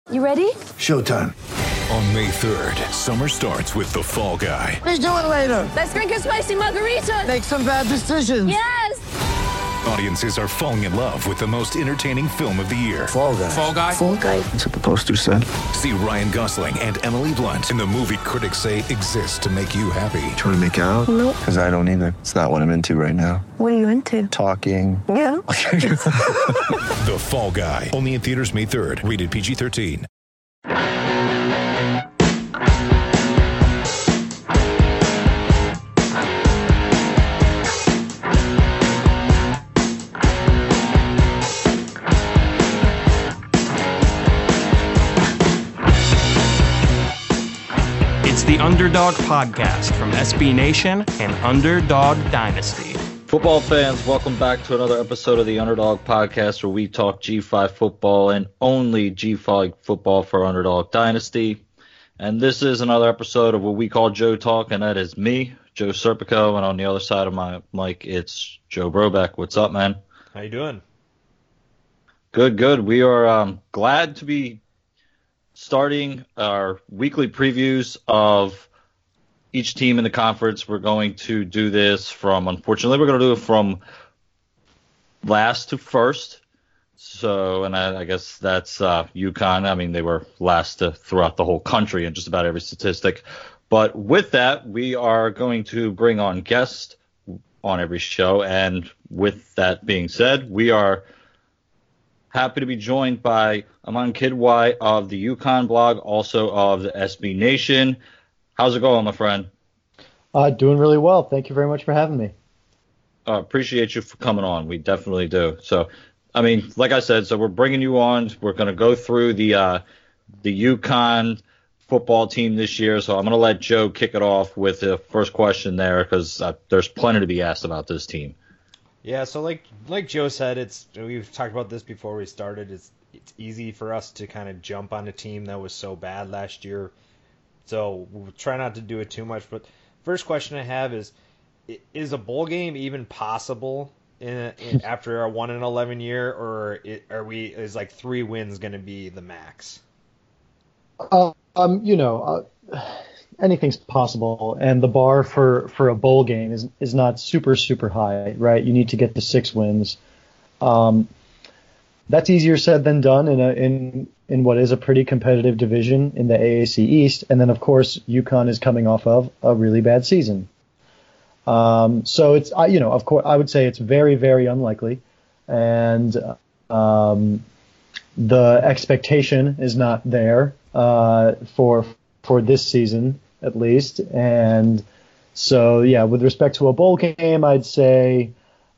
You ready? Showtime. On May 3rd, summer starts with The Fall Guy. Let's do it later. Let's drink a spicy margarita. Make some bad decisions. Yes! Audiences are falling in love with the most entertaining film of the year. Fall Guy. Fall Guy? Fall guy. That's what the poster said. See Ryan Gosling and Emily Blunt in the movie critics say exists to make you happy. Trying to make it out? Nope. Because I don't either. It's not what I'm into right now. What are you into? Talking. Yeah. The Fall Guy. Only in theaters May 3rd. Rated PG-13. It's the Underdog Podcast from SB Nation and Underdog Dynasty. Football fans, welcome back to another episode of the Underdog Podcast where we talk G5 football and only G5 football for Underdog Dynasty. And this is another episode of what we call Joe Talk, and that is me, Joe Serpico, and on the other side of my mic, it's Joe Brobeck. What's up, man? How you doing? Good. We are glad to be starting our weekly previews of each team in the conference. We're going to do this unfortunately, we're going to do it from last to first. So, and I guess that's UConn. I mean, they were last throughout the whole country in just about every statistic. But with that, we are going to bring on guests on every show. And with that being said, we are happy to be joined by Aman Kidwai of the UConn blog, also of the SB Nation. How's it going, my friend? Doing really well. Thank you very much for having me. Appreciate you for coming on. We definitely do. So, I mean, like I said, so we're bringing you on. We're going to go through the UConn football team this year. So I'm going to let Joe kick it off with the first question there because there's plenty to be asked about this team. Yeah, so like Joe said, we've talked about this before we started. It's easy for us to kind of jump on a team that was so bad last year. So we'll try not to do it too much. But first question I have is a bowl game even possible after a 1-11 year, or is like 3 wins going to be the max? Anything's possible, and the bar for a bowl game is not super high, right? You need to get to 6 wins. That's easier said than done in what is a pretty competitive division in the AAC East, and then of course UConn is coming off of a really bad season. So it's of course I would say it's very, very unlikely, and the expectation is not there for this season at least. And so yeah, with respect to a bowl game, I'd say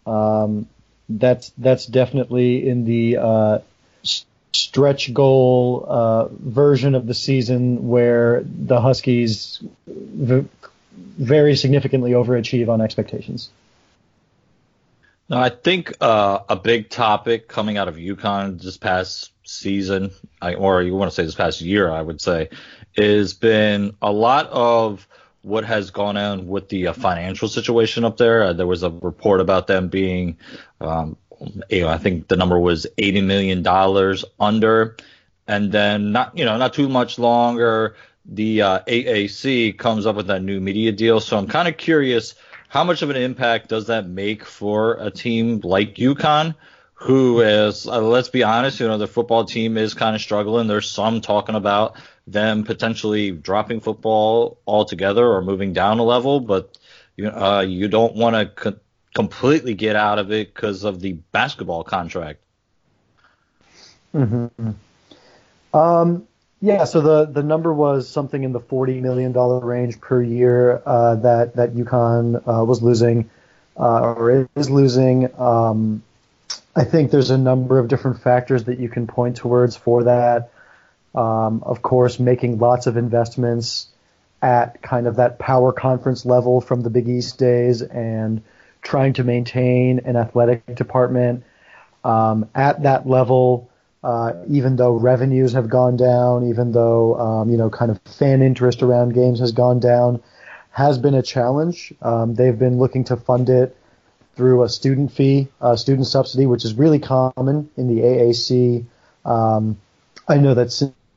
that's definitely in the stretch goal version of the season where the Huskies very significantly overachieve on expectations. Now, I think a big topic coming out of UConn this past season, or you want to say this past year, I would say, has been a lot of what has gone on with the financial situation up there. There was a report about them being, I think the number was $80 million under, and then not too much longer, the AAC comes up with that new media deal. So I'm kind of curious, how much of an impact does that make for a team like UConn, who is, let's be honest, the football team is kind of struggling. There's some talking about them potentially dropping football altogether or moving down a level, but you don't want to completely get out of it because of the basketball contract. Mm-hmm. Yeah, so the number was something in the $40 million range per year that UConn was losing or is losing. I think there's a number of different factors that you can point towards for that. Of course, making lots of investments at kind of that power conference level from the Big East days and trying to maintain an athletic department at that level. Even though revenues have gone down, even though, kind of fan interest around games has gone down, has been a challenge. They've been looking to fund it through a student fee, student subsidy, which is really common in the AAC. I know that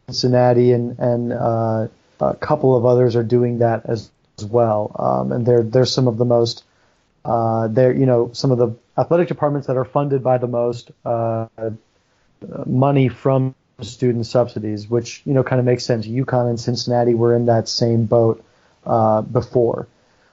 Cincinnati and a couple of others are doing that as well. And they're some of the most some of the athletic departments that are funded by the most money from student subsidies, which kind of makes sense. UConn and Cincinnati were in that same boat before.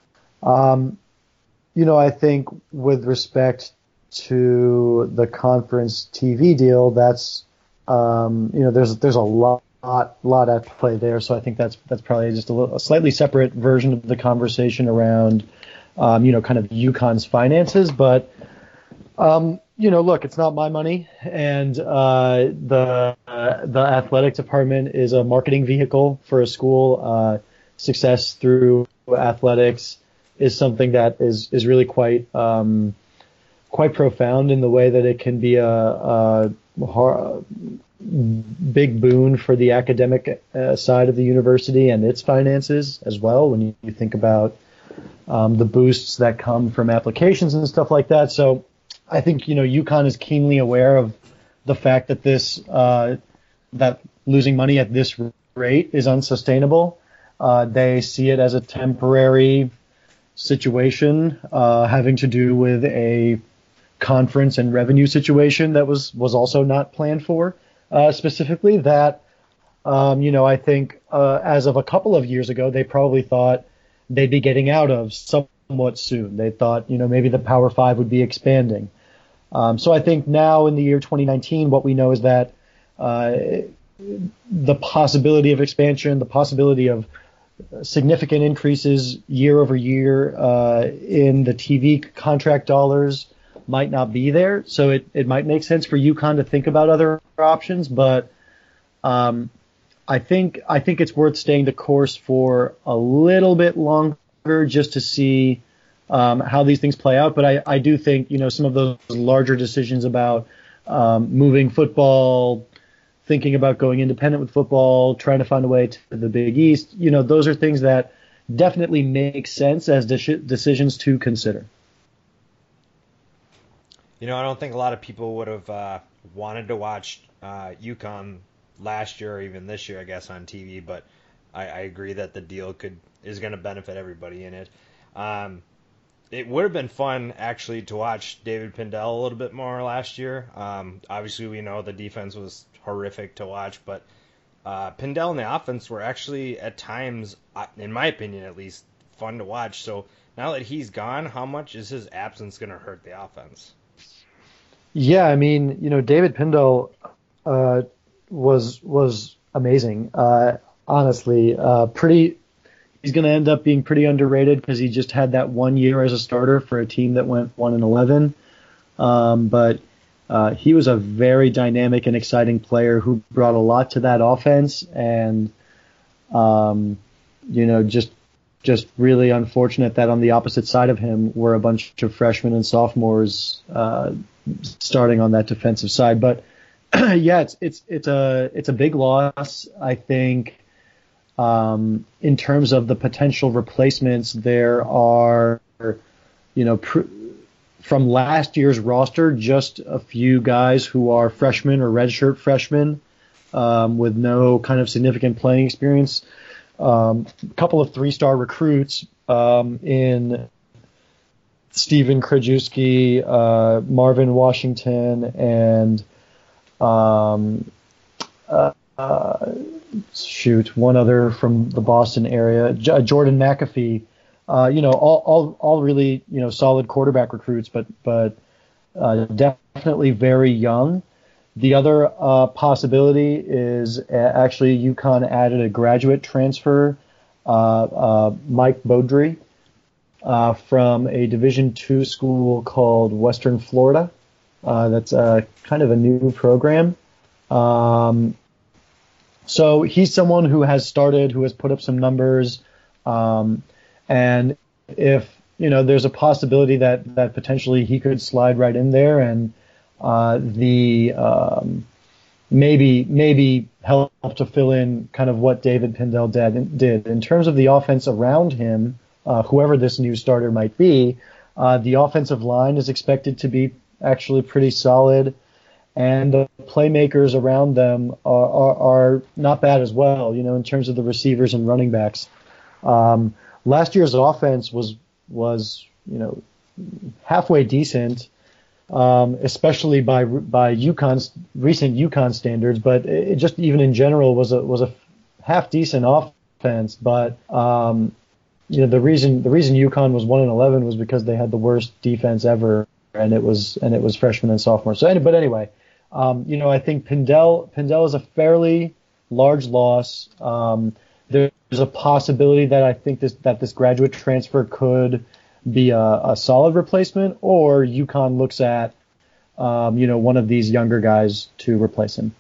I think with respect to the conference TV deal, that's there's a lot at play there. So I think that's probably just a slightly separate version of the conversation around kind of UConn's finances. But look, it's not my money, and the athletic department is a marketing vehicle for a school. Success through athletics is something that is really quite profound in the way that it can be a big boon for the academic side of the university and its finances as well. When you think about the boosts that come from applications and stuff like that. So I think UConn is keenly aware of the fact that that losing money at this rate is unsustainable. They see it as a temporary situation having to do with a conference and revenue situation that was also not planned for specifically. That I think as of a couple of years ago, they probably thought they'd be getting out of somewhat soon. They thought maybe the Power Five would be expanding. So I think now in the year 2019, what we know is that the possibility of expansion, the possibility of significant increases year over year in the TV contract dollars might not be there. So it might make sense for UConn to think about other options, but I think it's worth staying the course for a little bit longer just to see how these things play out. But I do think some of those larger decisions about moving football, thinking about going independent with football, trying to find a way to the Big East, those are things that definitely make sense as decisions to consider. I don't think a lot of people would have wanted to watch UConn last year or even this year, I guess, on TV, but I agree that the deal is going to benefit everybody in it. It would have been fun, actually, to watch David Pindell a little bit more last year. Obviously, we know the defense was horrific to watch, but Pindell and the offense were actually, at times, in my opinion at least, fun to watch. So now that he's gone, how much is his absence going to hurt the offense? Yeah, I mean, David Pindell was amazing. Honestly, he's going to end up being pretty underrated because he just had that 1 year as a starter for a team that went 1-11. But he was a very dynamic and exciting player who brought a lot to that offense, and just really unfortunate that on the opposite side of him were a bunch of freshmen and sophomores starting on that defensive side. But yeah, it's a big loss. I think in terms of the potential replacements, there are from last year's roster, just a few guys who are freshmen or redshirt freshmen with no kind of significant playing experience. A couple of 3-star recruits in Stephen Krajewski, Marvin Washington, and one other from the Boston area, Jordan McAfee. All really solid quarterback recruits, but definitely very young. The other possibility is actually UConn added a graduate transfer, Mike Beaudry, from a Division II school called Western Florida. That's kind of a new program. So he's someone who has put up some numbers. And if, there's a possibility that potentially he could slide right in there and maybe help to fill in kind of what David Pindell did. In terms of the offense around him, whoever this new starter might be, the offensive line is expected to be actually pretty solid. and the playmakers around them are not bad as well, in terms of the receivers and running backs. Last year's offense was halfway decent, especially by UConn's recent UConn standards, but it just even in general was a half decent offense. But the reason UConn was 1-11 was because they had the worst defense ever, and it was freshmen and sophomores. But anyway, I think Pindell is a fairly large loss. There's a possibility that I think this graduate transfer could be a solid replacement, or UConn looks at one of these younger guys to replace him.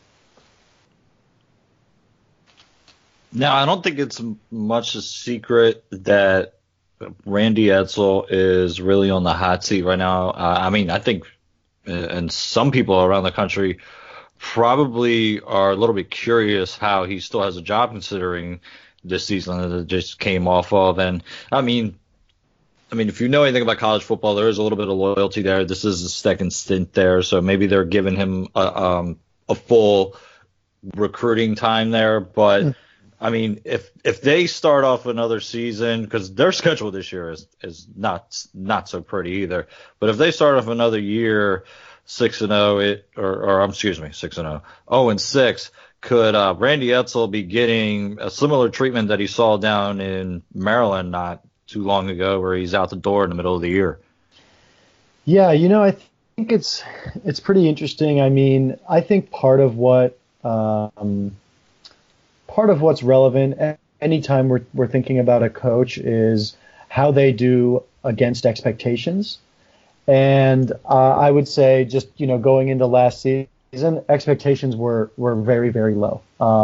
Now, I don't think it's much a secret that Randy Edsall is really on the hot seat right now. I think, and some people around the country probably are a little bit curious how he still has a job considering this season that it just came off of. And I mean, if you know anything about college football, there is a little bit of loyalty there. This is his second stint there, so maybe they're giving him a full recruiting time there. But I mean, if they start off another season, because their schedule this year is not so pretty either. But if they start off another year 6-0, 0-6, could Randy Edsall be getting a similar treatment that he saw down in Maryland not too long ago, where he's out the door in the middle of the year? Yeah, I think it's pretty interesting. I mean, I think part of what's relevant anytime we're thinking about a coach is how they do against expectations. And I would say just, going into last season, expectations were very, very low.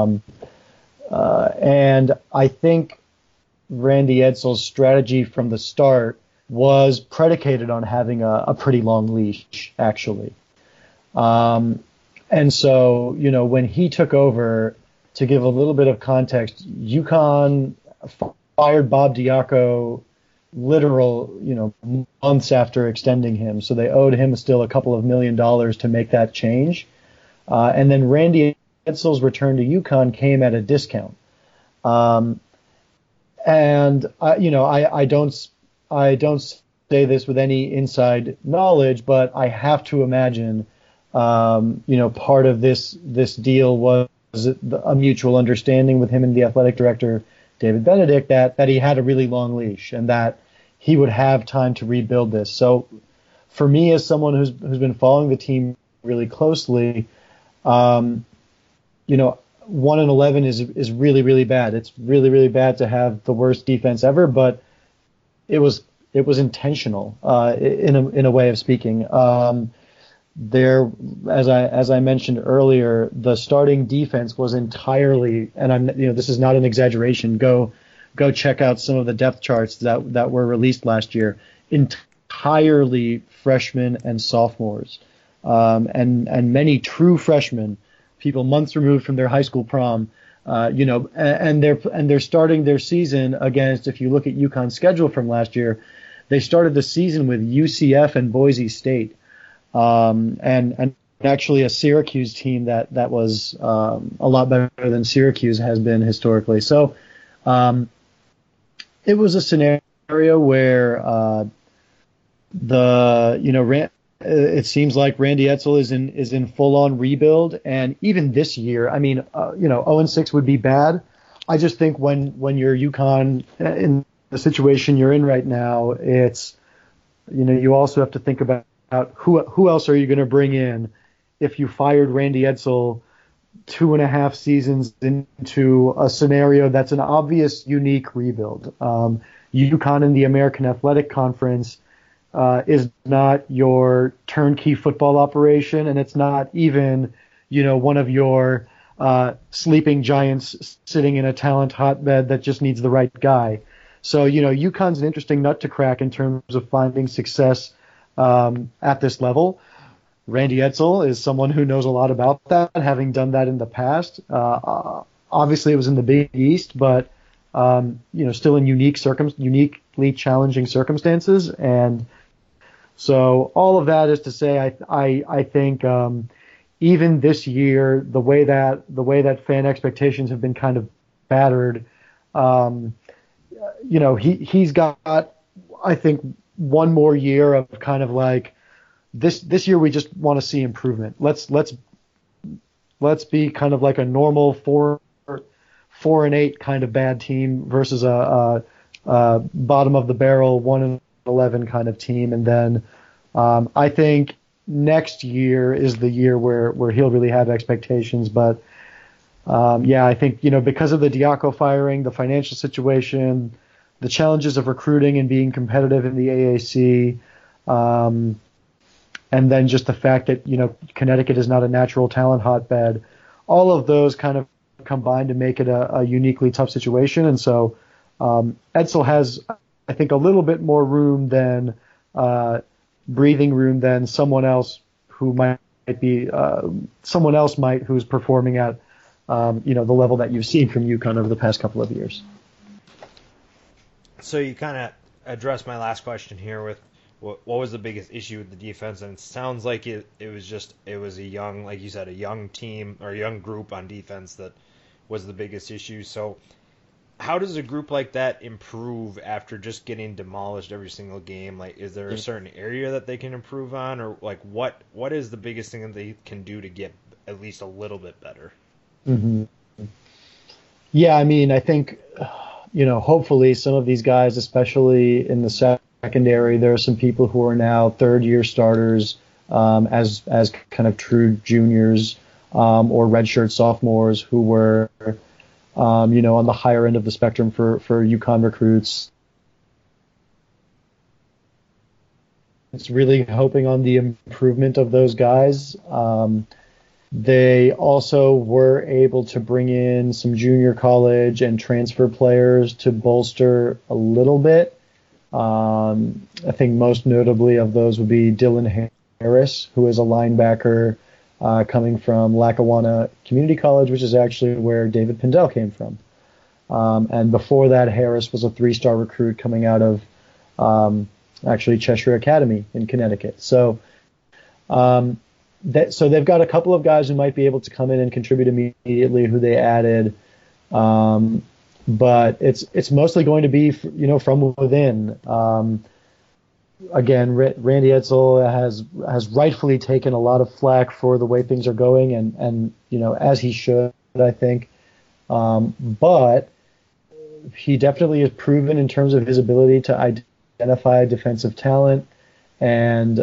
And I think Randy Edsall's strategy from the start was predicated on having a pretty long leash, actually. And so, when he took over, to give a little bit of context, UConn fired Bob Diaco months after extending him. So they owed him still a couple of $1 million to make that change. And then Randy Edsall's return to UConn came at a discount. And I don't say this with any inside knowledge, but I have to imagine, part of this deal was a mutual understanding with him and the athletic director, David Benedict, that he had a really long leash and that he would have time to rebuild this. So for me, as someone who's been following the team really closely, 1-11 is really, really bad. It's really, really bad to have the worst defense ever, but it was intentional, in a way of speaking. There, as I mentioned earlier, the starting defense was entirely, and this is not an exaggeration. Go check out some of the depth charts that were released last year. Entirely freshmen and sophomores, and many true freshmen, people months removed from their high school prom. And they're starting their season against. If you look at UConn's schedule from last year, they started the season with UCF and Boise State. And actually a Syracuse team that was a lot better than Syracuse has been historically. So it was a scenario where it seems like Randy Edsall is in full on rebuild, and even this year, 0-6 would be bad. I just think when you're UConn in the situation you're in right now, it's you also have to think about who else are you going to bring in if you fired Randy Edsall 2.5 seasons into a scenario that's an obvious, unique rebuild. UConn in the American Athletic Conference is not your turnkey football operation, and it's not even, one of your sleeping giants sitting in a talent hotbed that just needs the right guy. So, UConn's an interesting nut to crack in terms of finding success at this level. Randy Edsall is someone who knows a lot about that, having done that in the past. Obviously, it was in the Big East, but still in uniquely challenging circumstances. And so all of that is to say, I think even this year, the way that fan expectations have been kind of battered, he's got, I think, one more year of kind of like this year we just want to see improvement. Let's be kind of like a normal 4-8 kind of bad team versus a bottom of the barrel 1-11 kind of team, and then I think next year is the year where he'll really have expectations. But I think because of the Diaco firing, the financial situation, the challenges of recruiting and being competitive in the AAC, and then just the fact that Connecticut is not a natural talent hotbed, all of those kind of combine to make it a uniquely tough situation. And so Edsall has, I think, a little bit more room than breathing room than someone else who might be who's performing at the level that you've seen from UConn over the past couple of years. So you kind of addressed my last question here with what was the biggest issue with the defense, and it sounds like it was a young, like you said, a young team or a young group on defense that was the biggest issue. So how does a group like that improve after just getting demolished every single game? Like, is there a certain area that they can improve on, or like what is the biggest thing that they can do to get at least a little bit better? Mm-hmm. Yeah, I mean, I think hopefully some of these guys, especially in the secondary, there are some people who are now third-year starters as kind of true juniors or redshirt sophomores who were on the higher end of the spectrum for UConn recruits. It's really hoping on the improvement of those guys. They also were able to bring in some junior college and transfer players to bolster a little bit. I think most notably of those would be Dylan Harris, who is a linebacker coming from Lackawanna Community College, which is actually where David Pindell came from. And before that, Harris was a 3-star recruit coming out of actually Cheshire Academy in Connecticut. So they've got a couple of guys who might be able to come in and contribute immediately who they added. But it's mostly going to be, from within. Again, Randy Edsall has rightfully taken a lot of flack for the way things are going, and as he should, I think. But he definitely has proven in terms of his ability to identify defensive talent, and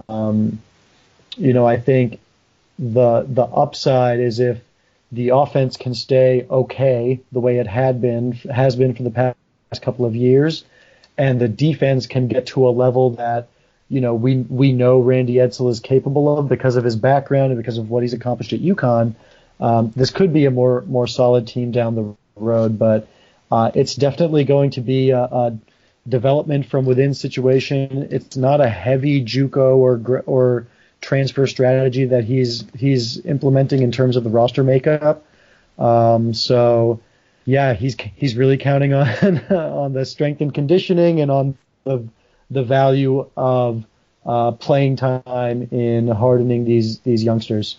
I think the upside is if the offense can stay okay the way it has been for the past couple of years, and the defense can get to a level that we know Randy Edsall is capable of because of his background and because of what he's accomplished at UConn. This could be a more solid team down the road, but it's definitely going to be a development from within situation. It's not a heavy JUCO or transfer strategy that he's implementing in terms of the roster makeup. So yeah, he's really counting on the strength and conditioning and on the value of playing time in hardening these youngsters.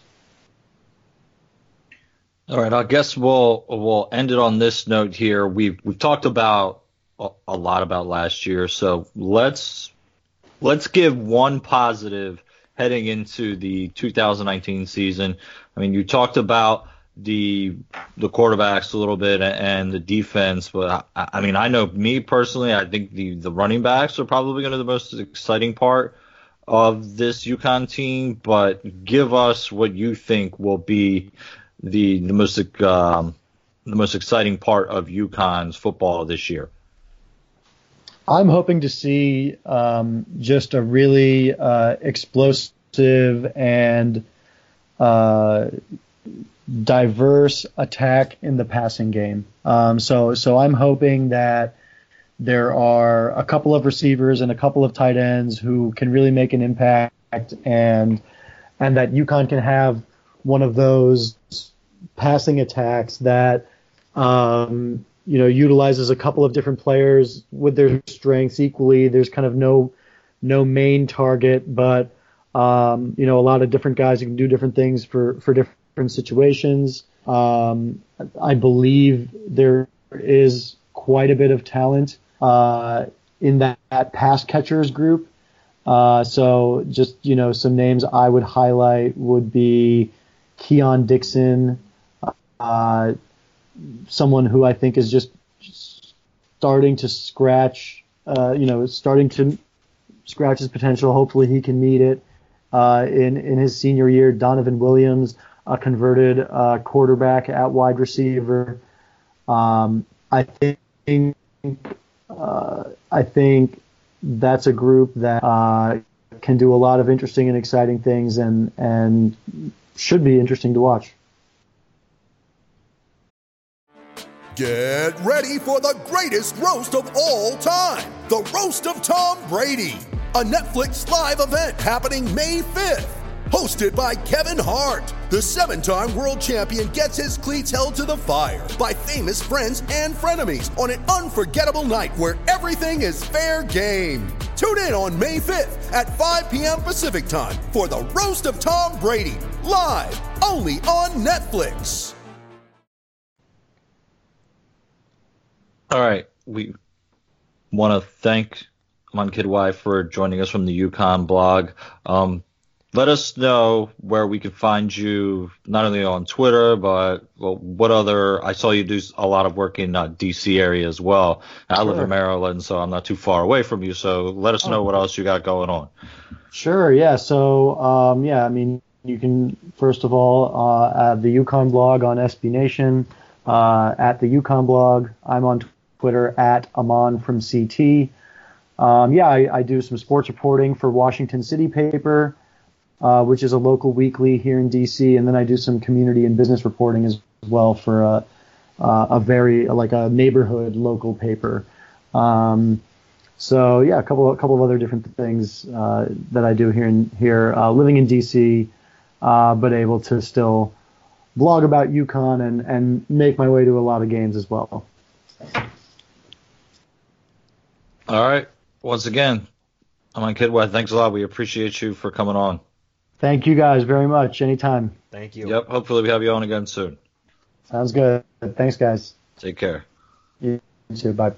All right, I guess we'll end it on this note here. We've talked about a lot about last year, so let's give one positive heading into the 2019 season. I mean, you talked about the quarterbacks a little bit and the defense, but I mean, I know me personally, I think the running backs are probably going to be the most exciting part of this UConn team. But give us what you think will be the most exciting part of UConn's football this year. I'm hoping to see just a really explosive and diverse attack in the passing game. So I'm hoping that there are a couple of receivers and a couple of tight ends who can really make an impact, and that UConn can have one of those passing attacks that utilizes a couple of different players with their strengths equally. There's kind of no main target, but A lot of different guys who can do different things for different situations. I believe there is quite a bit of talent in that pass catchers group. So just, some names I would highlight would be Keon Dixon, someone who I think is just starting to scratch his potential. Hopefully he can meet it in his senior year. Donovan Williams, a converted quarterback at wide receiver. I think that's a group that can do a lot of interesting and exciting things and should be interesting to watch. Get ready for the greatest roast of all time, the Roast of Tom Brady, a Netflix live event happening May 5th. Hosted by Kevin Hart, the 7-time world champion gets his cleats held to the fire by famous friends and frenemies on an unforgettable night where everything is fair game. Tune in on May 5th at 5 p.m. Pacific time for the Roast of Tom Brady, live only on Netflix. All right, we want to thank Aman Kidwai for joining us from the UConn blog. Let us know where we can find you, not only on Twitter, but what other. I saw you do a lot of work in D.C. area as well. I live in Maryland, so I'm not too far away from you. So let us know what else you got going on. Sure, yeah. So, you can, first of all, have the UConn blog on SB Nation, at the UConn blog. I'm on Twitter at Aman from CT. I do some sports reporting for Washington City Paper, which is a local weekly here in DC, and then I do some community and business reporting as well for a neighborhood local paper. A couple of other different things that I do here living in DC, but able to still blog about UConn and make my way to a lot of games as well. All right. Once again, Aman Kidwai, thanks a lot. We appreciate you for coming on. Thank you guys very much. Anytime. Thank you. Yep. Hopefully we have you on again soon. Sounds good. Thanks, guys. Take care. You too. Bye.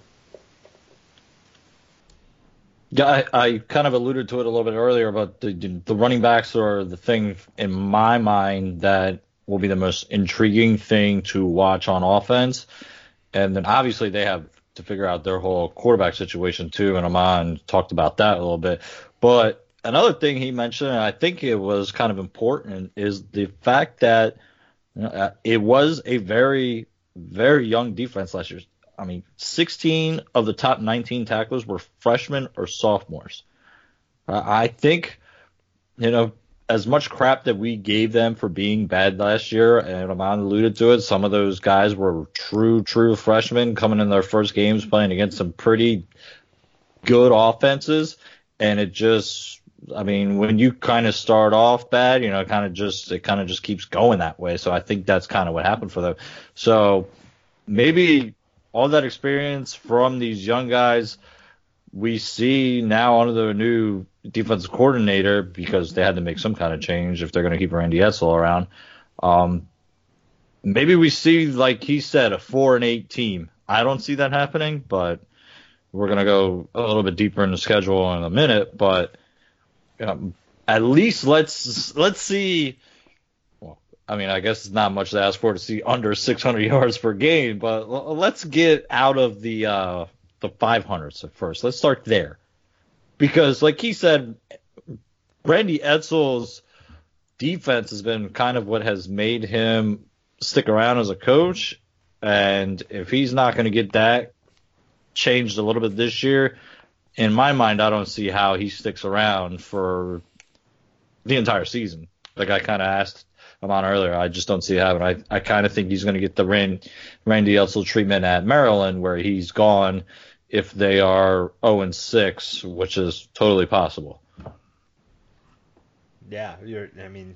Yeah, I kind of alluded to it a little bit earlier, but the running backs are the thing in my mind that will be the most intriguing thing to watch on offense. And then obviously they have to figure out their whole quarterback situation too, and Aman talked about that a little bit. But another thing he mentioned, and I think it was kind of important, is the fact that it was a very, very young defense last year. 16 of the top 19 tacklers were freshmen or sophomores. I think, as much crap that we gave them for being bad last year, and Aman alluded to it, some of those guys were true freshmen coming in their first games playing against some pretty good offenses, and it just, when you kind of start off bad, it kind of just keeps going that way. So I think that's kind of what happened for them. So maybe all that experience from these young guys we see now under the new defensive coordinator, because they had to make some kind of change if they're going to keep Randy Edsall around. Maybe we see, like he said, a 4-8 team. I don't see that happening, but we're going to go a little bit deeper in the schedule in a minute. But at least let's see. Well, I guess it's not much to ask for to see under 600 yards per game, but let's get out of the 500s at first. Let's start there. Because, like he said, Randy Edsall's defense has been kind of what has made him stick around as a coach. And if he's not going to get that changed a little bit this year, in my mind, I don't see how he sticks around for the entire season. Like I kind of asked Aman earlier, I just don't see it happening. I kind of think he's going to get the Randy Edsall treatment at Maryland, where he's gone if they are 0-6, which is totally possible. Yeah, you're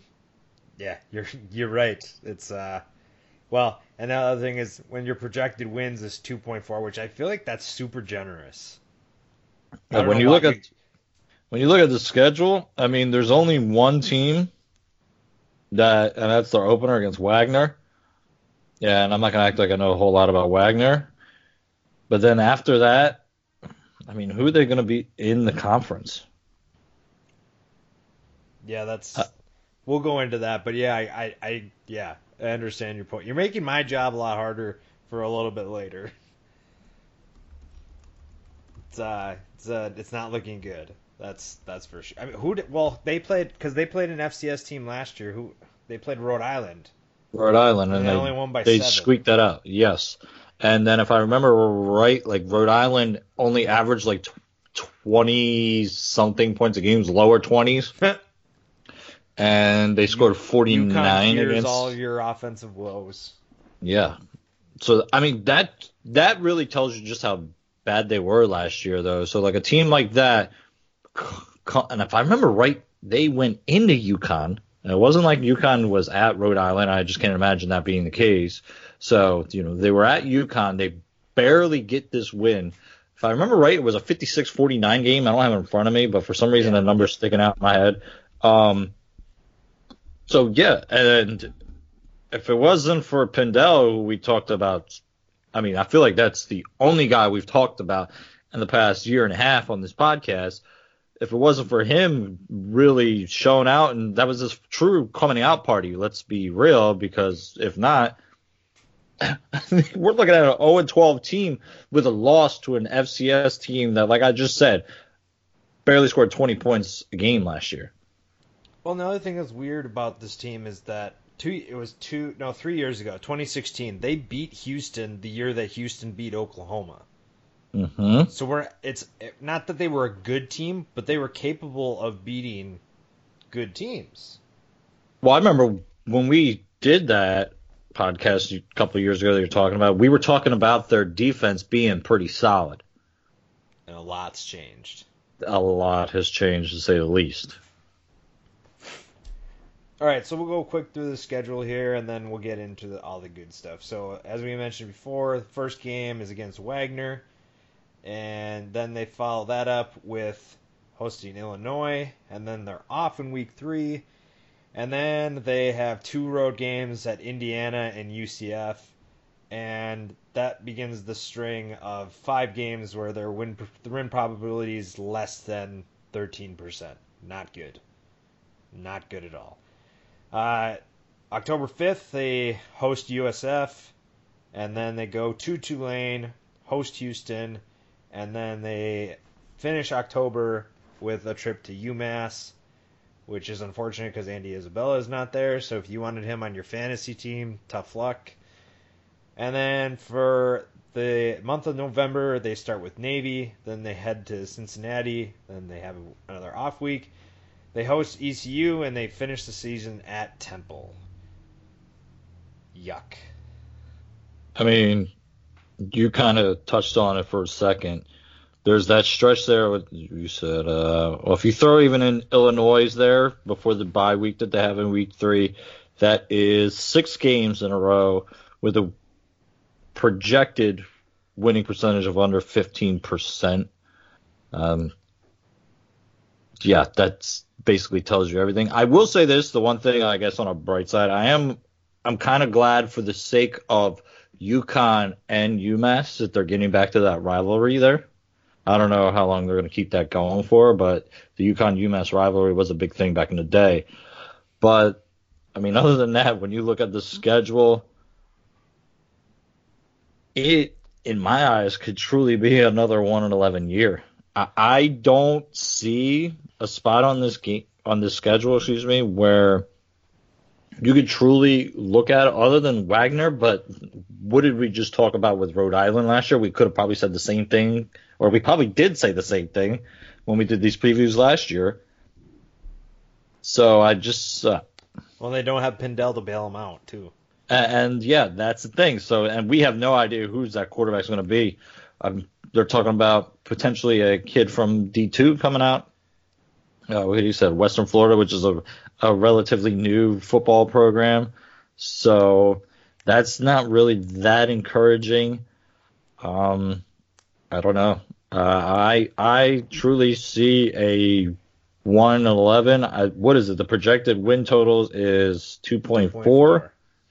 right. It's well, and the other thing is when your projected wins is 2.4, which I feel like that's super generous. When you look when you look at the schedule, I mean, there's only one team and that's their opener against Wagner. Yeah, and I'm not going to act like I know a whole lot about Wagner. But then after that, I mean, who are they going to be in the conference? Yeah, we'll go into that. But yeah, I understand your point. You're making my job a lot harder for a little bit later. It's not looking good. That's for sure. I mean, they played an FCS team last year. They played Rhode Island. Rhode Island, and they only won by they 7. squeaked that out. Yes, and then if I remember right, like Rhode Island only averaged like 20 something points a game, lower 20s, and they scored 49 against all your offensive woes. Yeah, so I mean that really tells you just how bad they were last year, though. So like a team like that, and if I remember right, they went into UConn. And it wasn't like UConn was at Rhode Island. I just can't imagine that being the case. So, they were at UConn. They barely get this win. If I remember right, it was a 56-49 game. I don't have it in front of me, but for some reason the number's sticking out in my head. So, yeah, and if it wasn't for Pindell, who we talked about, I mean, I feel like that's the only guy we've talked about in the past year and a half on this podcast. If it wasn't for him really showing out, and that was his true coming out party, let's be real, because if not, we're looking at an 0-12 team with a loss to an FCS team that, like I just said, barely scored 20 points a game last year. Well, the other thing that's weird about this team is that 3 years ago, 2016, they beat Houston the year that Houston beat Oklahoma. Mm-hmm. So it's not that they were a good team, but they were capable of beating good teams. Well, I remember when we did that podcast a couple of years ago that you're talking about, we were talking about their defense being pretty solid. And a lot's changed. A lot has changed, to say the least. All right, so we'll go quick through the schedule here, and then we'll get into all the good stuff. So, as we mentioned before, the first game is against Wagner. And then they follow that up with hosting Illinois, and then they're off in week 3. And then they have 2 road games at Indiana and UCF, and that begins the string of 5 games where the win probability is less than 13%. Not good. Not good at all. October 5th, they host USF, and then they go to Tulane, host Houston, and then they finish October with a trip to UMass, which is unfortunate because Andy Isabella is not there. So if you wanted him on your fantasy team, tough luck. And then for the month of November, they start with Navy. Then they head to Cincinnati. Then they have another off week. They host ECU, and they finish the season at Temple. Yuck. I mean, you kind of touched on it for a second. There's that stretch there with, you said, well, if you throw even in Illinois there before the bye week that they have in week 3, that is 6 games in a row with a projected winning percentage of under 15%. Yeah, that's basically tells you everything. I will say this, the one thing, I guess, on a bright side, I'm kind of glad for the sake of UConn and UMass that they're getting back to that rivalry there. I don't know how long they're going to keep that going for, but the UConn-UMass rivalry was a big thing back in the day. But, I mean, other than that, when you look at the schedule, it, in my eyes, could truly be another 1-11 year. I don't see a spot on this schedule, where you could truly look at it other than Wagner. But what did we just talk about with Rhode Island last year? We could have probably said the same thing, or we probably did say the same thing when we did these previews last year. So I just well, they don't have Pindell to bail them out too. And yeah, that's the thing. So, and we have no idea who's that quarterback's going to be. They're talking about potentially a kid from D2 coming out. What you said, Western Florida, which is a relatively new football program. So that's not really that encouraging. I don't know. I truly see a 111. What is it? The projected win totals is 2.4.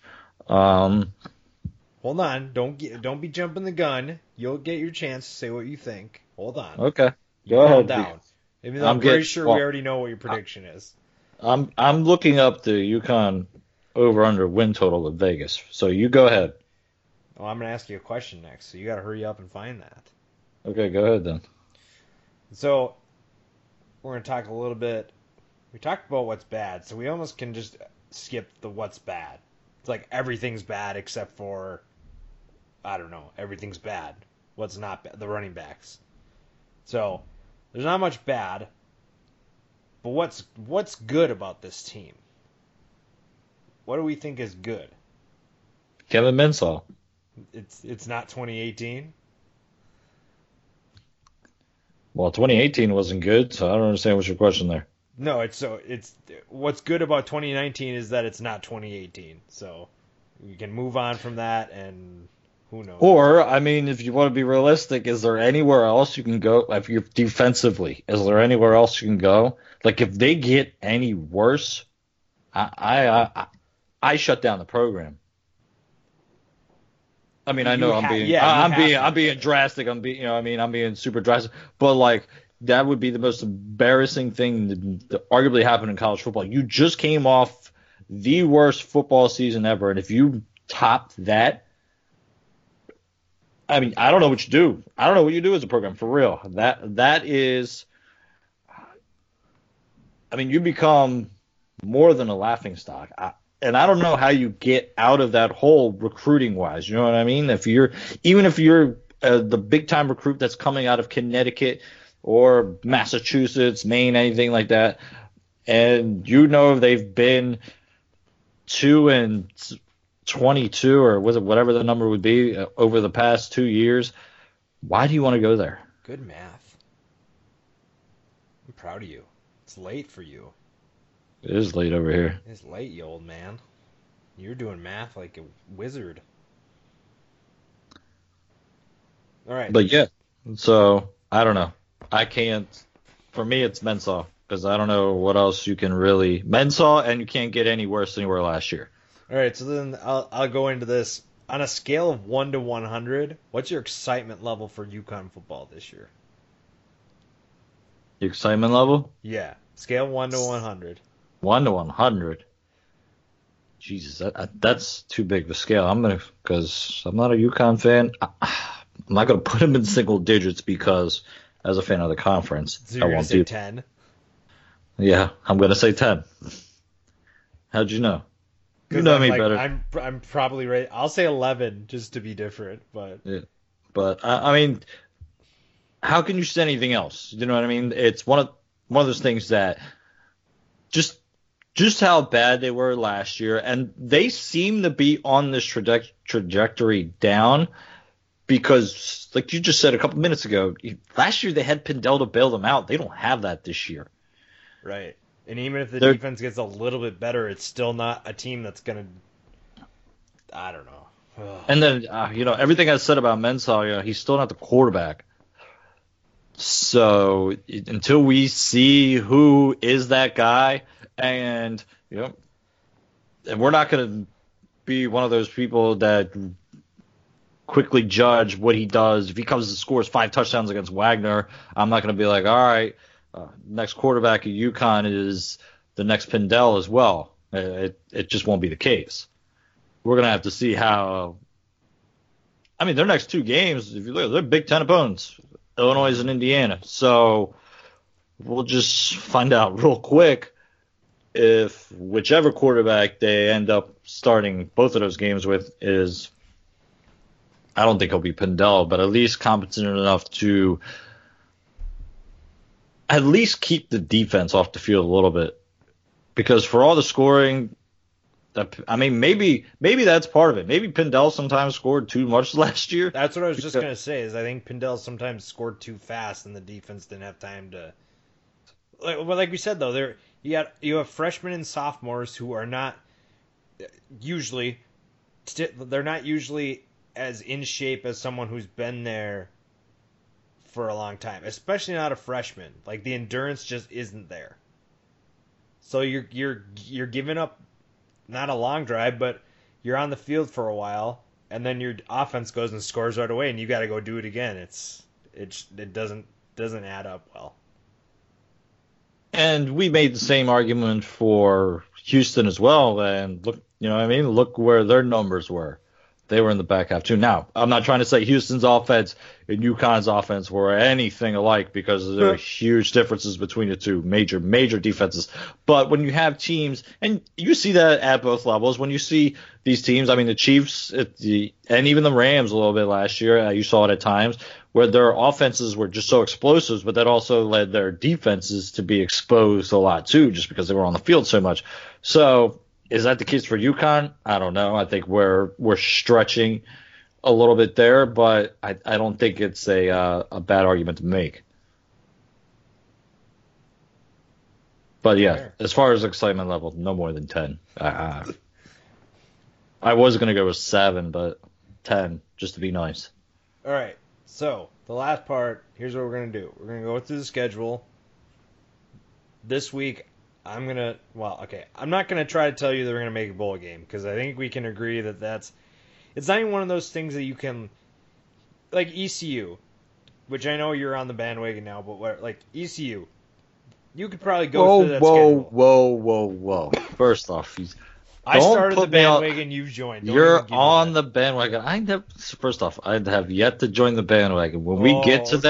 Hold on. Don't be jumping the gun. You'll get your chance to say what you think. Hold on. Okay. Go Calm ahead. down. I'm pretty sure we already know what your prediction is. I'm looking up the UConn over-under win total of Vegas. So you go ahead. Well, I'm going to ask you a question next, so you got to hurry up and find that. Okay, go ahead then. So we're going to talk a little bit. We talked about what's bad, so we almost can just skip the what's bad. It's like everything's bad except for, I don't know, everything's bad. What's not bad? The running backs. So there's not much bad, but what's good about this team? What do we think is good? Kevin Mensah. It's not 2018. Well, 2018 wasn't good, so I don't understand what's your question there. No, it's what's good about 2019 is that it's not 2018. So we can move on from that, and who knows? Or, I mean, if you want to be realistic, is there anywhere else you can go? If you're defensively, is there anywhere else you can go? Like, if they get any worse, I shut down the program. I mean, I know I'm being drastic. I'm being super drastic. But like, that would be the most embarrassing thing that arguably happened in college football. You just came off the worst football season ever, and if you topped that, I mean, I don't know what you do. I don't know what you do as a program, for real. That is, I mean, you become more than a laughingstock. And I don't know how you get out of that hole recruiting wise. You know what I mean? Even if you're the big time recruit that's coming out of Connecticut or Massachusetts, Maine, anything like that, and you know they've been 2-22 or was it whatever the number would be over the past 2 years, why do you want to go there? Good math. I'm proud of you. It's late for you. It is late over here. It's late, you old man. You're doing math like a wizard. All right. But yeah, so I don't know. I can't. For me, it's Mensah because I don't know what else you can really Mensah, and you can't get any worse than you were last year. All right, so then I'll go into this on a scale of 1 to 100. What's your excitement level for UConn football this year? The excitement level? Yeah, scale 1 to 100. 1 to 100. Jesus, that's too big of a scale. Because I'm not a UConn fan. I'm not gonna put him in single digits because, as a fan of the conference, so you're gonna say 10. Yeah, I'm gonna say 10. How'd you know? You know me better. I'm probably right. I'll say 11 just to be different, but yeah. But I mean, how can you say anything else? You know what I mean? It's one of those things that just how bad they were last year, and they seem to be on this trajectory down because, like you just said a couple minutes ago, last year they had Pindell to bail them out. They don't have that this year. Right. And even if the defense gets a little bit better, it's still not a team that's going to – I don't know. Ugh. And then, everything I said about Mensah, he's still not the quarterback. So until we see who is that guy, and and we're not going to be one of those people that quickly judge what he does. If he comes and scores 5 touchdowns against Wagner, I'm not going to be like, all right, next quarterback at UConn is the next Pindell as well. It just won't be the case. We're going to have to see how. I mean, their next 2 games, if you look, they're Big Ten opponents, Illinois and Indiana. So we'll just find out real quick if whichever quarterback they end up starting both of those games with is. I don't think he'll be Pindell, but at least competent enough to at least keep the defense off the field a little bit. Because for all the scoring, maybe that's part of it. Maybe Pindell sometimes scored too much last year. That's what I was just going to say, is I think Pindell sometimes scored too fast and the defense didn't have time to. Like we said, though, you have freshmen and sophomores who are not usually as in shape as someone who's been there for a long time, especially not a freshman. Like, the endurance just isn't there. So you're giving up not a long drive, but you're on the field for a while, and then your offense goes and scores right away, and you got to go do it again. It doesn't add up well. And we made the same argument for Houston as well. And look, you know what I mean? Look where their numbers were. They were in the back half too. Now, I'm not trying to say Houston's offense and UConn's offense were anything alike because there are huge differences between the two major defenses. But when you have teams, and you see that at both levels, when you see these teams, I mean, the Chiefs and even the Rams a little bit last year, you saw it at times, where their offenses were just so explosive, but that also led their defenses to be exposed a lot too, just because they were on the field so much. So is that the case for UConn? I don't know. I think we're stretching a little bit there, but I don't think it's a bad argument to make. But yeah, as far as excitement level, no more than 10. I was going to go with 7, but 10, just to be nice. All right. So the last part, here's what we're going to do. We're going to go through the schedule. This week, I'm not going to try to tell you that we're going to make a bowl game, because I think we can agree that it's not even one of those things that you can, like ECU, which I know you're on the bandwagon now, but like ECU, you could probably go through that schedule. Whoa. First off, I started the bandwagon, you've joined. You're on the bandwagon. First off, I have yet to join the bandwagon. When we get to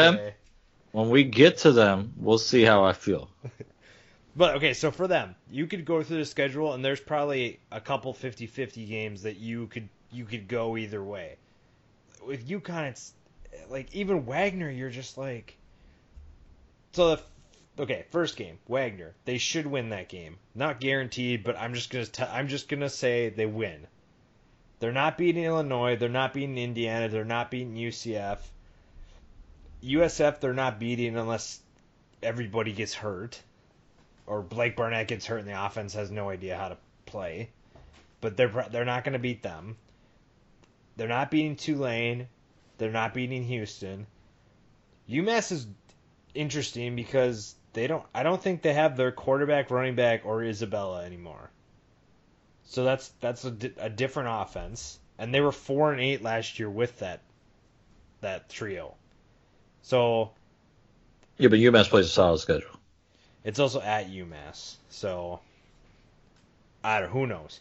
them, we'll see how I feel. But, okay, so for them, you could go through the schedule, and there's probably a couple 50-50 games that you could go either way. With UConn, it's, like, even Wagner, you're just like... So, first game, Wagner. They should win that game. Not guaranteed, but I'm just gonna say they win. They're not beating Illinois. They're not beating Indiana. They're not beating UCF. USF, they're not beating unless everybody gets hurt. Or Blake Barnett gets hurt and the offense has no idea how to play. But they're not going to beat them. They're not beating Tulane. They're not beating Houston. UMass is interesting because I don't think they have their quarterback, running back, or Isabella anymore. So that's a different offense. And they were 4-8 last year with that trio. So yeah, but UMass plays a solid schedule. It's also at UMass, so who knows.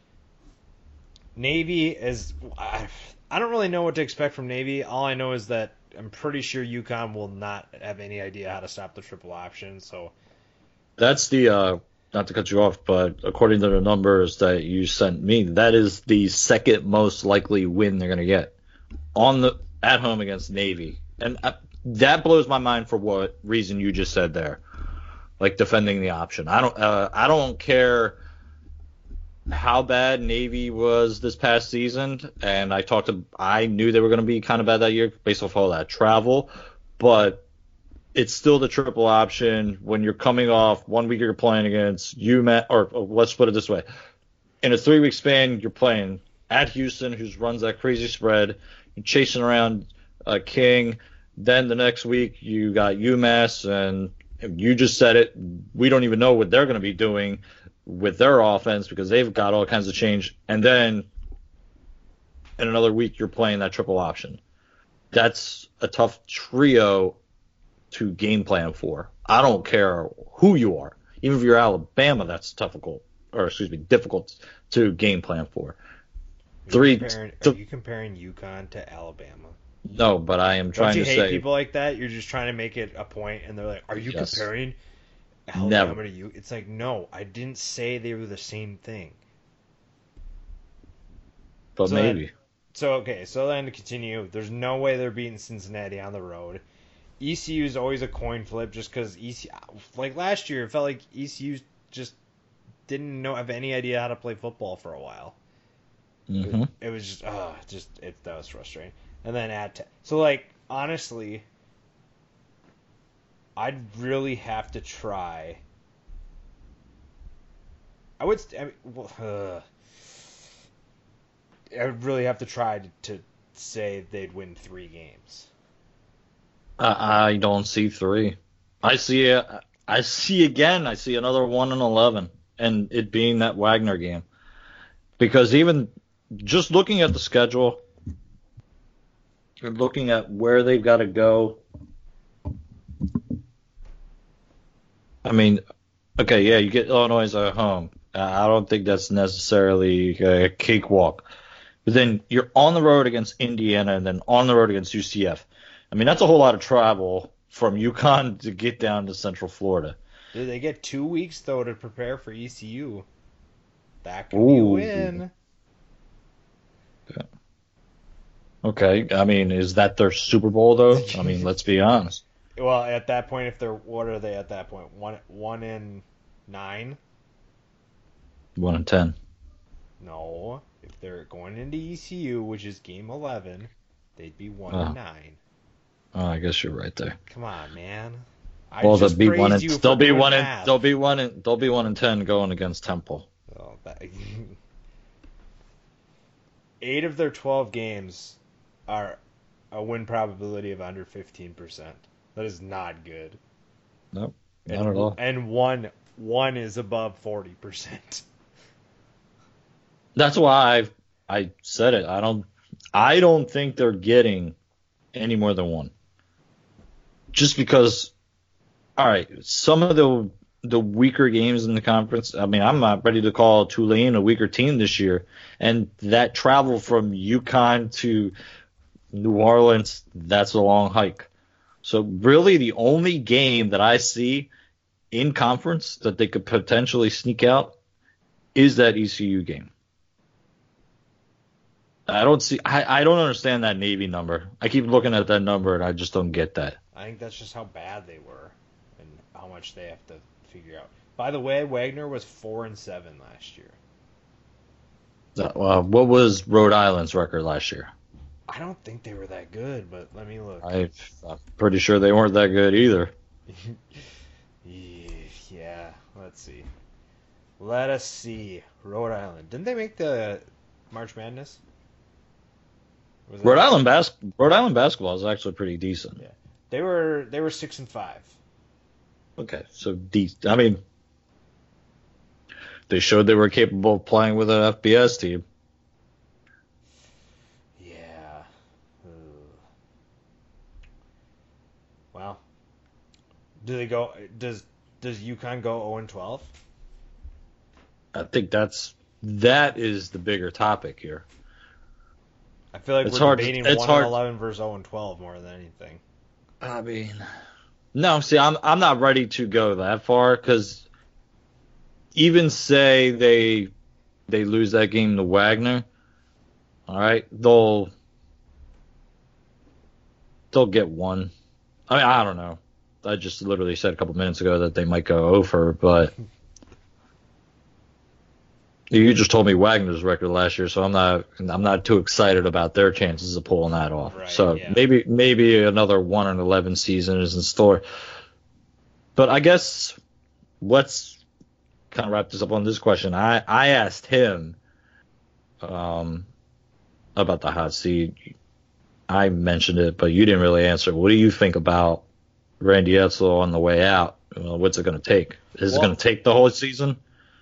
Navy is... I don't really know what to expect from Navy. All I know is that I'm pretty sure UConn will not have any idea how to stop the triple option, so... That's the... not to cut you off, but according to the numbers that you sent me, that is the second most likely win they're going to get at home against Navy. And that blows my mind for what reason you just said there. Like defending the option. I don't care how bad Navy was this past season, and I knew they were going to be kind of bad that year based off all that travel, but it's still the triple option when you're coming off 1 week you're playing against UMass, or let's put it this way. In a 3-week span, you're playing at Houston, who runs that crazy spread. You're chasing around King. Then the next week, you got UMass, and you just said it. We don't even know what they're going to be doing with their offense because they've got all kinds of change. And then in another week, you're playing that triple option. That's a tough trio to game plan for. I don't care who you are. Even if you're Alabama, that's difficult to game plan for. Are you comparing UConn to Alabama? No, but I am trying to say... Don't you hate people like that? You're just trying to make it a point, and they're like, are you comparing Alabama to you? It's like, no, I didn't say they were the same thing. But maybe. So then to continue, there's no way they're beating Cincinnati on the road. ECU is always a coin flip just because ECU... Like last year, it felt like ECU just didn't have any idea how to play football for a while. Mm-hmm. It was that was frustrating. And then so like honestly, I'd really have to try. I would really have to try to say they'd win 3 games. I don't see 3. I see it. I see another 1-11, and it being that Wagner game. Because even just looking at the schedule and looking at where they've got to go, I mean, okay, yeah, you get Illinois at home. I don't think that's necessarily a cakewalk. But then you're on the road against Indiana and then on the road against UCF. I mean, that's a whole lot of travel from UConn to get down to Central Florida. Dude, they get 2 weeks, though, to prepare for ECU. That could be a win. Okay, I mean, is that their Super Bowl, though? I mean, let's be honest. Well, at that point, what are they at that point? 1-9? 1-10. No, if they're going into ECU, which is game 11, they'd be 1-9. Oh, I guess you're right there. Come on, man. Well, they'll be 1-10 going against Temple. Oh, 8 of their 12 games are a win probability of under 15%. That is not good. Nope, not at all. And one is above 40%. That's why I said it. I don't think they're getting any more than one. Just because, all right, some of the weaker games in the conference. I mean, I'm not ready to call Tulane a weaker team this year, and that travel from UConn to New Orleans, that's a long hike. So really, the only game that I see in conference that they could potentially sneak out is that ECU game. I don't understand that Navy number. I keep looking at that number and I just don't get that. I think that's just how bad they were and how much they have to figure out. By the way, Wagner was 4-7 last year. What was Rhode Island's record last year? I don't think they were that good, but let me look. I'm pretty sure they weren't that good either. Yeah, let's see. Let us see. Rhode Island. Didn't they make the March Madness? Rhode Island basketball is actually pretty decent. Yeah. They were 6-5. Okay, so decent. I mean, they showed they were capable of playing with an FBS team. Yeah. Well, do they go? Does UConn go 0-12? I think that is the bigger topic here. I feel like we're debating 1-11 versus 0-12 more than anything. I mean, no. See, I'm not ready to go that far because even say they lose that game to Wagner, all right, they'll get one. I mean, I don't know. I just literally said a couple minutes ago that they might go over, but you just told me Wagner's record last year, so I'm not too excited about their chances of pulling that off. Right, so yeah. maybe another 1-11 season is in store. But I guess let's kind of wrap this up on this question. I asked him about the hot seat. I mentioned it, but you didn't really answer. What do you think about Randy Edsall on the way out? What's it going to take? Is it going to take the whole season?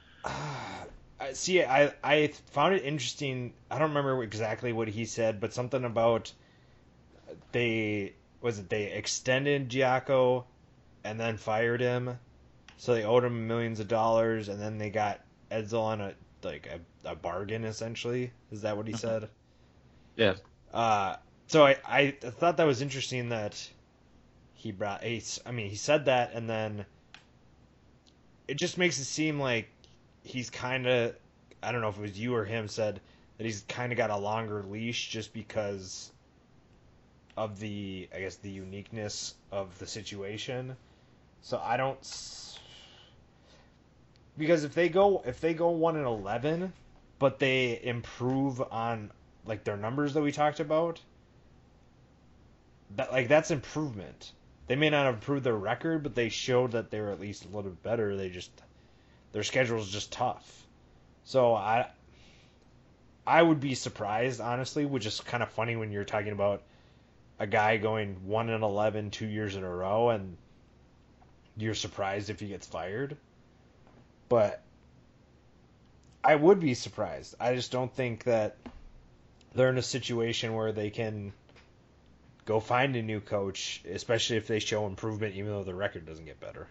See, I found it interesting. I don't remember exactly what he said, but something about they extended Giacco and then fired him, so they owed him millions of dollars, and then they got Edsall on a bargain essentially. Is that what he said? Yeah. So I thought that was interesting that he said that, and then it just makes it seem like he's kind of, I don't know if it was you or him said that he's kind of got a longer leash just because of the uniqueness of the situation. So I don't, because if they go 1-11, but they improve on like their numbers that we talked about, that's improvement. They may not have improved their record, but they showed that they were at least a little bit better. Their schedule is just tough. So I would be surprised, honestly, which is kind of funny when you're talking about a guy going 1-11 2 years in a row, and you're surprised if he gets fired. But I would be surprised. I just don't think that they're in a situation where they can go find a new coach, especially if they show improvement, even though the record doesn't get better.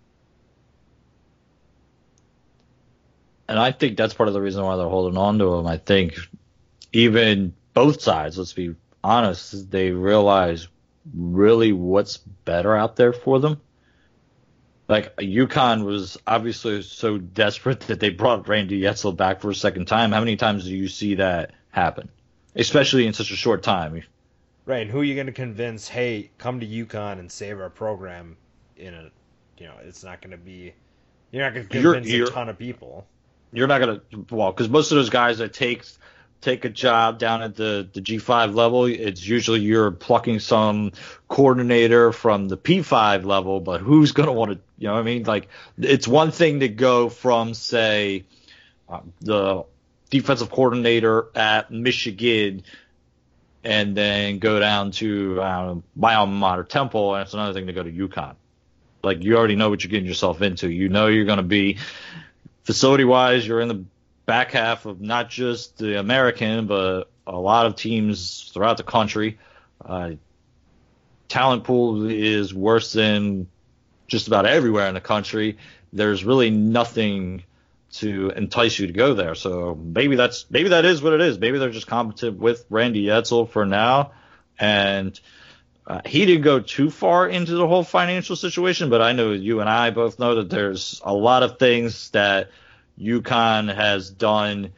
And I think that's part of the reason why they're holding on to him. I think even both sides, let's be honest, they realize really what's better out there for them. Like, UConn was obviously so desperate that they brought Randy Edsall back for a second time. How many times do you see that happen, especially in such a short time? Right, and who are you going to convince, hey, come to UConn and save our program in a, it's not going to be, you're not going to convince a ton of people. You're not going to, well, because most of those guys that take a job down at the G5 level, it's usually you're plucking some coordinator from the P5 level, but who's going to want to, you know what I mean? Like, it's one thing to go from, say, the defensive coordinator at Michigan and then go down to my alma mater, Temple, and it's another thing to go to UConn. Like, you already know what you're getting yourself into. You know you're going to be, facility-wise, you're in the back half of not just the American, but a lot of teams throughout the country. Talent pool is worse than just about everywhere in the country. There's really nothing to entice you to go there. So maybe that is what it is. Maybe they're just competent with Randy Edsall for now. And he didn't go too far into the whole financial situation, but I know you and I both know that there's a lot of things that UConn has done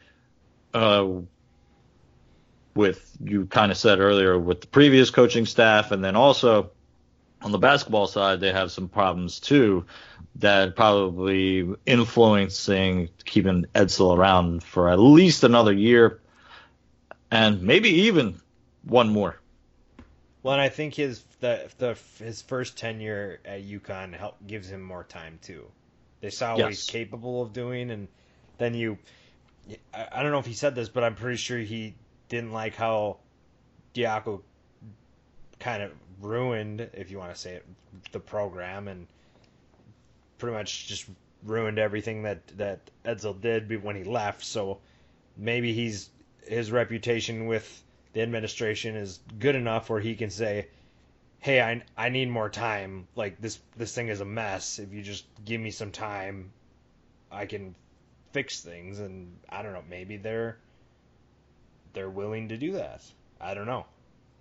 with, you kind of said earlier, with the previous coaching staff, and then also on the basketball side, they have some problems too that probably influencing keeping Edsall around for at least another year and maybe even one more. Well, and I think his first tenure at UConn gives him more time too. They saw what he's capable of doing, and then I don't know if he said this, but I'm pretty sure he didn't like how Diaco kind of ruined, if you want to say it, the program, and pretty much just ruined everything that Edsall did when he left. So maybe his reputation with the administration is good enough where he can say, hey, I need more time. Like, this thing is a mess. If you just give me some time, I can fix things. And I don't know, maybe they're willing to do that. I don't know.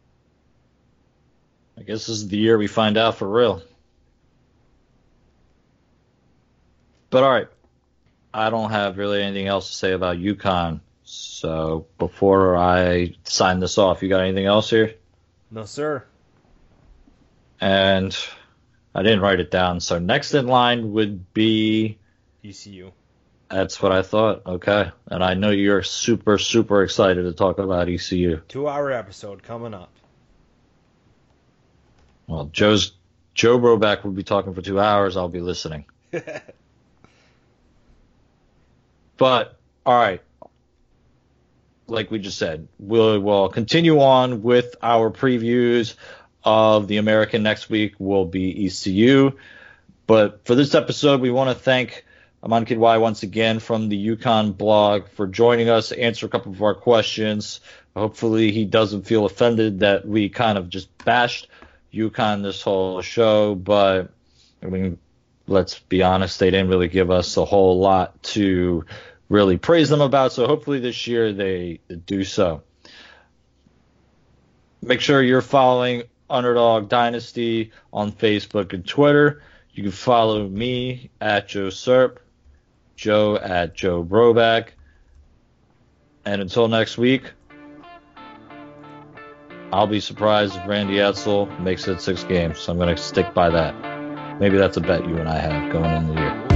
I guess this is the year we find out for real. But all right, I don't have really anything else to say about UConn. So before I sign this off, you got anything else here? No, sir. And I didn't write it down. So next in line would be ECU. That's what I thought. Okay. And I know you're super, super excited to talk about ECU. 2-hour episode coming up. Well, Joe Broback will be talking for 2 hours. I'll be listening. But, all right. Like we just said, we'll continue on with our previews of the American. Next week will be ECU. But for this episode, we want to thank Aman Kidwai once again from the UConn blog for joining us, answer a couple of our questions. Hopefully he doesn't feel offended that we kind of just bashed UConn this whole show. But, I mean, let's be honest, they didn't really give us a whole lot to really praise them about, so hopefully this year they do so. Make sure you're following Underdog Dynasty on Facebook and Twitter. You can follow me at Joe Serp, Joe at Joe Broback. And until next week, I'll be surprised if Randy Edsall makes it 6 games. So I'm going to stick by that. Maybe that's a bet you and I have going into the year.